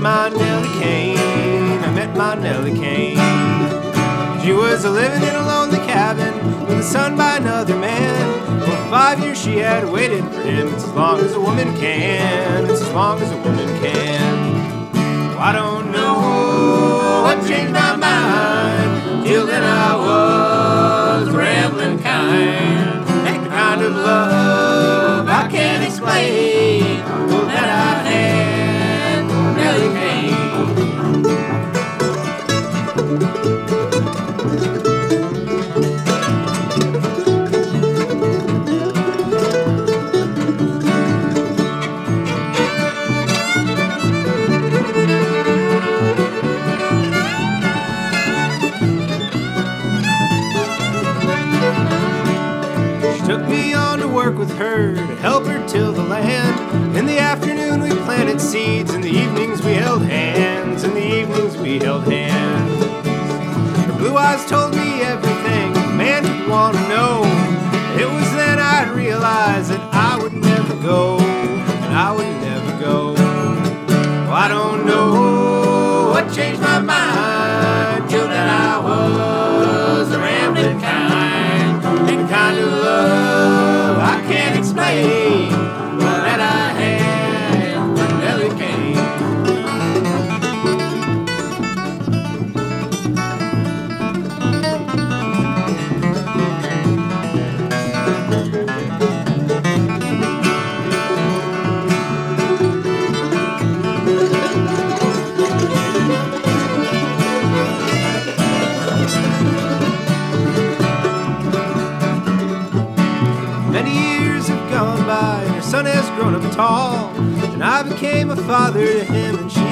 my Nellie Kane. I met my Nellie Kane. She was living in a lonely cabin with a son by another man. For 5 years she had waited for him. It's as long as a woman can. It's as long as a woman can. Well, I don't know what changed my mind. Till then I was rambling kind. The kind of love I can't explain. Oh, that I had Nellie Kane. Took me on to work with her to help her till the land. In the afternoon we planted seeds, in the evenings we held hands. In the evenings we held hands. Her blue eyes told me everything a man could want to know. It was then I realized that I would never go, and I would never go. Well, I don't know what changed my mind till that I was a rambling kind. The kind of love I can't explain, but that I had when Nellie Kane. Many years have gone by and her son has grown up tall, and I became a father to him and she